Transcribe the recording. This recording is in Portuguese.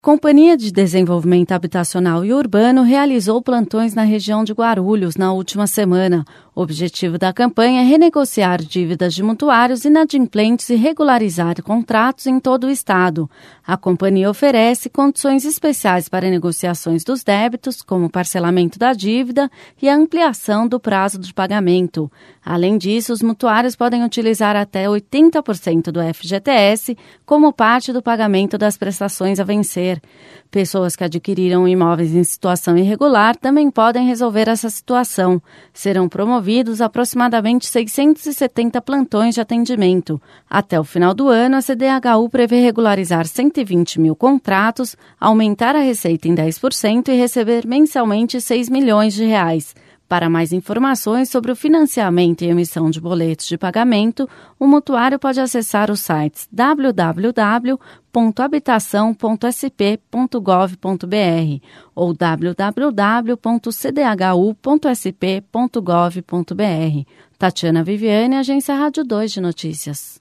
Companhia de Desenvolvimento Habitacional e Urbano realizou plantões na região de Guarulhos na última semana. O objetivo da campanha é renegociar dívidas de mutuários inadimplentes e regularizar contratos em todo o estado. A companhia oferece condições especiais para negociações dos débitos, como o parcelamento da dívida e a ampliação do prazo de pagamento. Além disso, os mutuários podem utilizar até 80% do FGTS como parte do pagamento das prestações a vencer. Pessoas que adquiriram imóveis em situação irregular também podem resolver essa situação. Serão promovidos aproximadamente 670 plantões de atendimento. Até o final do ano, a CDHU prevê regularizar 120 mil contratos, aumentar a receita em 10% e receber mensalmente R$6 milhões. Para mais informações sobre o financiamento e emissão de boletos de pagamento, o mutuário pode acessar os sites www.habitação.sp.gov.br ou www.cdhu.sp.gov.br. Tatiana Viviane, Agência Rádio 2 de Notícias.